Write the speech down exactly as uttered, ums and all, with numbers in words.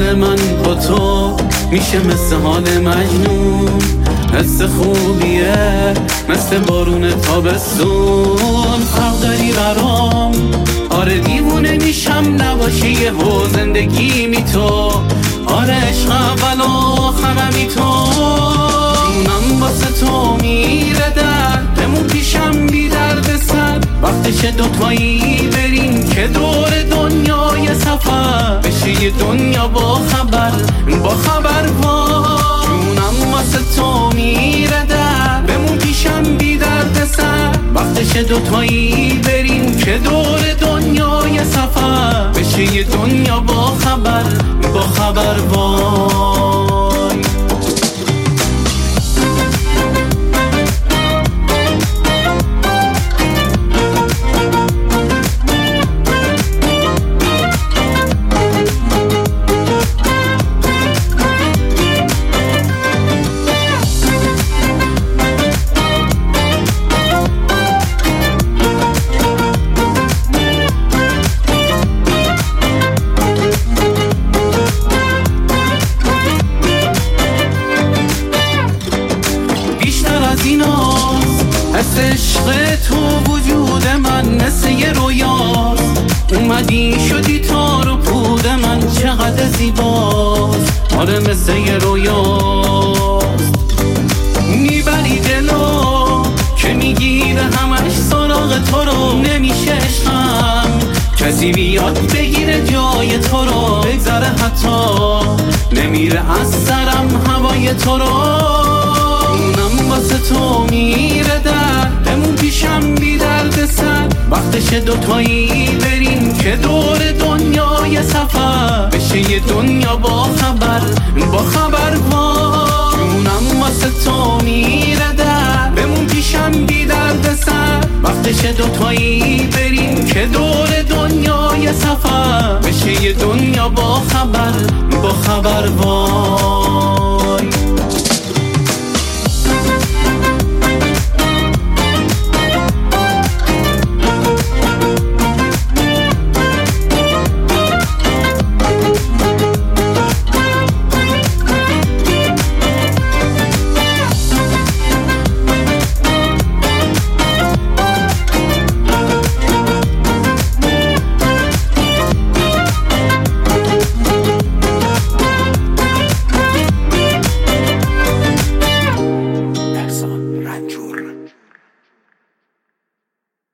حال من با تو میشه مثل حال مجنون. حس خوبیه مثل بارون تابستون. فرق داری برام، آره دیوونه میشم نباشی یه هو زندگی می تو. آره عشق اول و آخرمی تو. جونم واسه تو میره در بمون پیشم بی درد سر. وقتش دوتایی بریم که دور دنیای سفر بشه یه دنیا با خبر با خبر با. جونم واسه تو میره در بمون پیشم بی درد سر. وقتش دوتایی بریم که دور دنیای سفر بشه یه دنیا با خبر با خبر وای. حس عشق تو وجود من مثل یه رویاست. اومدی شدی تار و پود من چقدر زیباست. آره مثل یه رویاست. میبری دلو که میگیره همش سراغ تو رو. نمیشه عشقم کسی بیاد بگیره جای تو رو. بگذره حتی نمیره از سرم هوای تو رو. جونم واسه تو میره در بمون پیشم بی درد سر. وقتش دوتایی بریم که دور دنیای سفر بشه یه دنیا با خبر با خبر با. جونم واسه تو میره در بمون پیشم بی درد سر. وقتش دوتایی بریم که دور دنیای سفر بشه یه دنیا با خبر با خبر وای.